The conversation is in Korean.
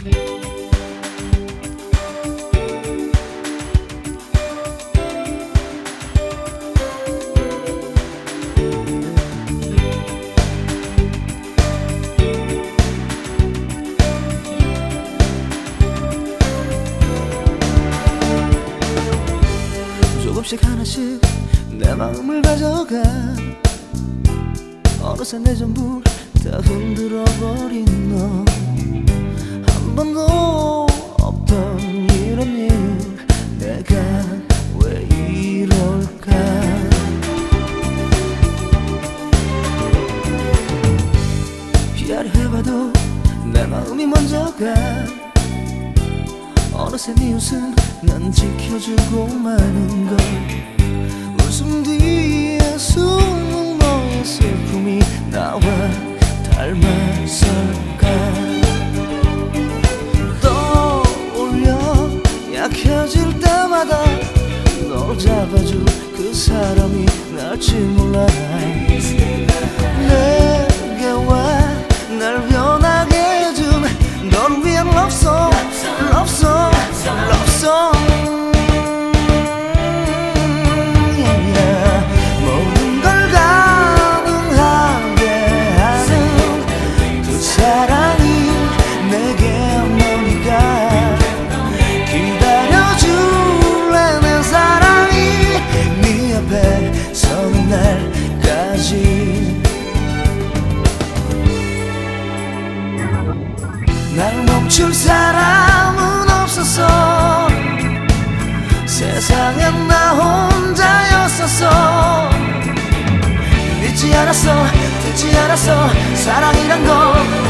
조금씩 하나씩 내 마음을 가져가 어느새 내 전부 다 흔들어버린 너 한 번도 없던 이런 일 내가 왜 이럴까 피하려 해봐도 내 마음이 먼저 가 어느새 네 웃음 난 지켜주고 마는 걸 웃음 뒤에 숨은 너의 슬픔이 나와 닮았을까 떠올려 약해질 때마다 널 잡아줄 그 사람이 날지 몰라 내게 와 날 변하게 해준 너를 위한 love song 모든 걸 가능하게 하는 그 사랑이 내게 머니까 기다려줄래 내 사랑이 네 앞에 서는 날까지 날 멈출 사람은 없었어 세상엔 나 혼자였었어 믿지 않았어 듣지 않았어 사랑이란 걸